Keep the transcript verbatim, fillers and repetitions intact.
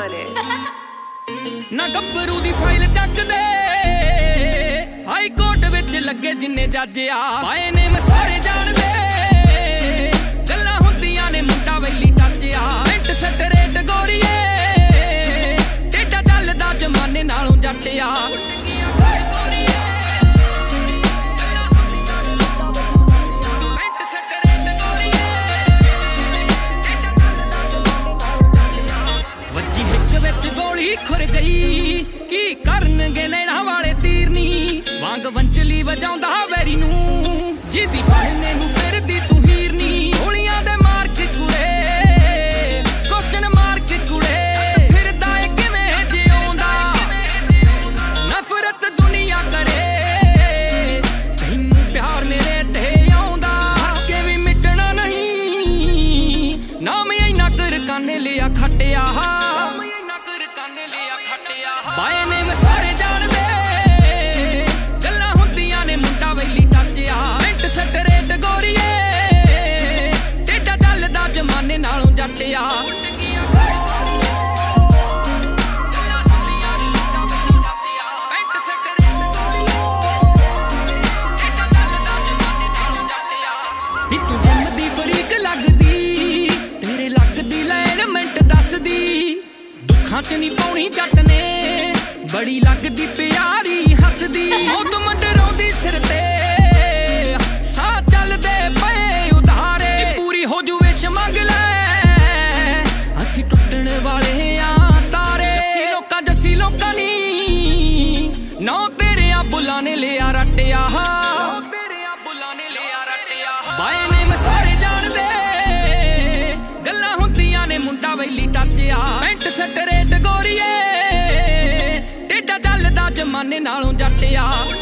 on it. ना गब्बरू दी फाइल चक दे हाई कोर्ट विच लगे जिन्ने जज आ पाए ने मैं सारे जान दे गल्लां हुंदियां ने मुंडा वैली टच आ मिंट सट रेट गोरीए टेढ़ा चलदा जमाने नालों जट आ गोली खुर गई की करनगे नैना वाले तीर नी वांग वंचली वजाउंदा वैरी नू जिदी पढ़ने नू फिरदी तू हीरनी गोलियां दे मार के कुड़े क्वेश्चन मार के कुड़े फिरदा ए किवें जिउंदा नफरत दुनिया करे तैनू प्यार मेरे ते आउंदा हके भी मिटना नहीं ना मैं इना कर काने लिया खटिया बाए ने मैं सारे जान दे गल्लां हुंदियां ने मुंडा वैली टच आ मिंट सट रेट गोरीए टेढ़ा चलदा जमाने नालों जट आ नी तू जिम दी फरीक लगदी तेरे लगदी लैन मिंट दसदी दुखां च नी पाउणी जट ने बड़ी लगदी प्यारी हसदी मौत मंडराउंदी सिर ते साह चलदे पए उधारे पूरी हो जू विश मंग ले असी टुटण वाले आ तारे जस्सी लोकां जस्सी लोकां नी नौ तेरे आ बुलाने लिया रटिया तेरे आ बुलाने लिया रटिया बाए ने मैं सारे जान दे गल्लां हुंदियां ने मुंडा वैली टच आ मिंट सट रेट गोरीए जमाने नालों जट आ।